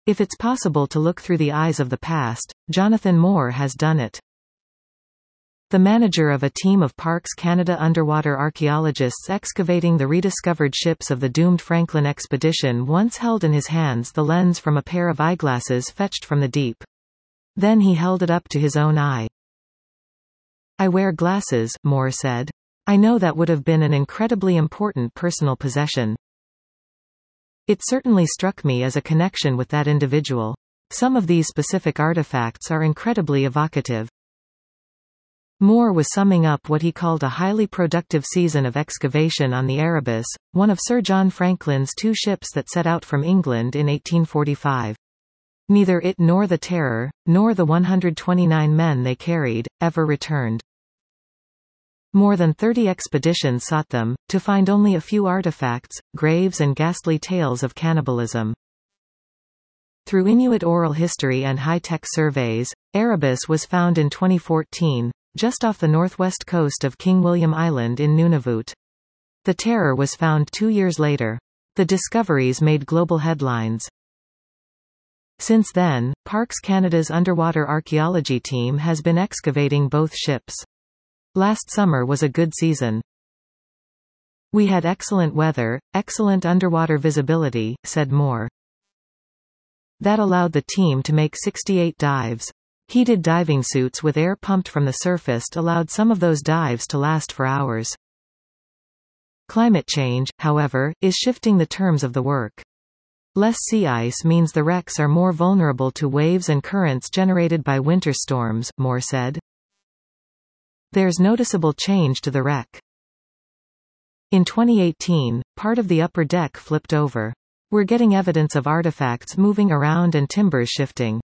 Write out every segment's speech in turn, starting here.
If it's possible to look through the eyes of the past, Jonathan Moore has done it. The manager of a team of Parks Canada underwater archaeologists excavating the rediscovered ships of the doomed Franklin expedition once held in his hands the lens from a pair of eyeglasses fetched from the deep. Then he held it up to his own eye. "I wear glasses," Moore said. "I know that would have been an incredibly important personal possession. It certainly struck me as a connection with that individual. Some of these specific artifacts are incredibly evocative." Moore was summing up what he called a highly productive season of excavation on the Erebus, one of Sir John Franklin's two ships that set out from England in 1845. Neither it nor the Terror, nor the 129 men they carried, ever returned. More than 30 expeditions sought them, to find only a few artifacts, graves and ghastly tales of cannibalism. Through Inuit oral history and high-tech surveys, Erebus was found in 2014, just off the northwest coast of King William Island in Nunavut. The Terror was found 2 years later. The discoveries made global headlines. Since then, Parks Canada's underwater archaeology team has been excavating both ships. Last summer was a good season. "We had excellent weather, excellent underwater visibility," said Moore. That allowed the team to make 68 dives. Heated diving suits with air pumped from the surface allowed some of those dives to last for hours. Climate change, however, is shifting the terms of the work. Less sea ice means the wrecks are more vulnerable to waves and currents generated by winter storms, Moore said. There's noticeable change to the wreck. In 2018, part of the upper deck flipped over. We're getting evidence of artifacts moving around and timbers shifting.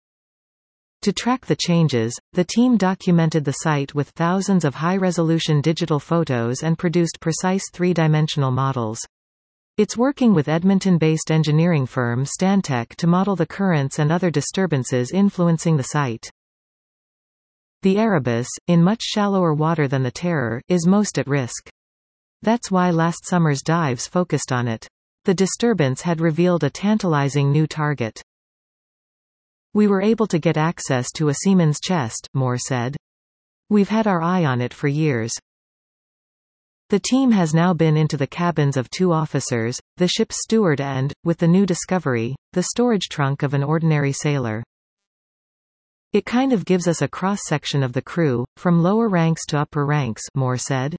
To track the changes, the team documented the site with thousands of high-resolution digital photos and produced precise three-dimensional models. It's working with Edmonton-based engineering firm Stantec to model the currents and other disturbances influencing the site. The Erebus, in much shallower water than the Terror, is most at risk. That's why last summer's dives focused on it. The disturbance had revealed a tantalizing new target. "We were able to get access to a seaman's chest," Moore said. "We've had our eye on it for years." The team has now been into the cabins of 2 officers, the ship's steward and, with the new discovery, the storage trunk of an ordinary sailor. "It kind of gives us a cross-section of the crew, from lower ranks to upper ranks," Moore said.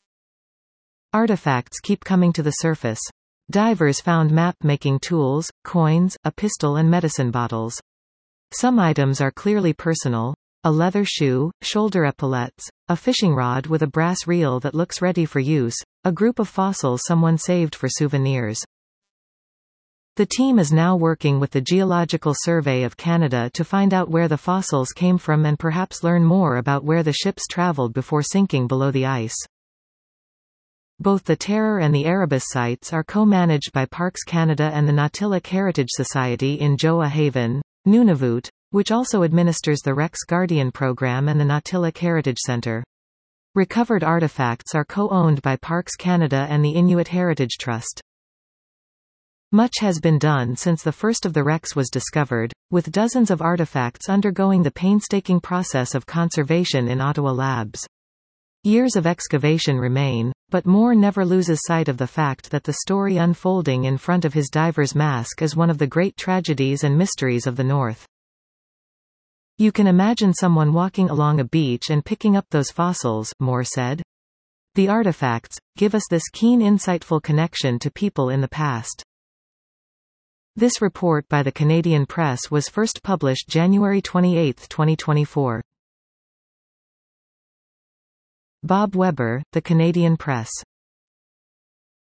Artifacts keep coming to the surface. Divers found map-making tools, coins, a pistol and medicine bottles. Some items are clearly personal: a leather shoe, shoulder epaulettes, a fishing rod with a brass reel that looks ready for use, a group of fossils someone saved for souvenirs. The team is now working with the Geological Survey of Canada to find out where the fossils came from and perhaps learn more about where the ships traveled before sinking below the ice. Both the Terror and the Erebus sites are co-managed by Parks Canada and the Nautiloc Heritage Society in Joa Haven, Nunavut, which also administers the Rex Guardian program and the Nautiloc Heritage Centre. Recovered artifacts are co-owned by Parks Canada and the Inuit Heritage Trust. Much has been done since the first of the wrecks was discovered, with dozens of artifacts undergoing the painstaking process of conservation in Ottawa labs. Years of excavation remain, but Moore never loses sight of the fact that the story unfolding in front of his diver's mask is one of the great tragedies and mysteries of the North. "You can imagine someone walking along a beach and picking up those fossils," Moore said. "The artifacts give us this keen, insightful connection to people in the past." This report by the Canadian Press was first published January 28, 2024. Bob Weber, The Canadian Press.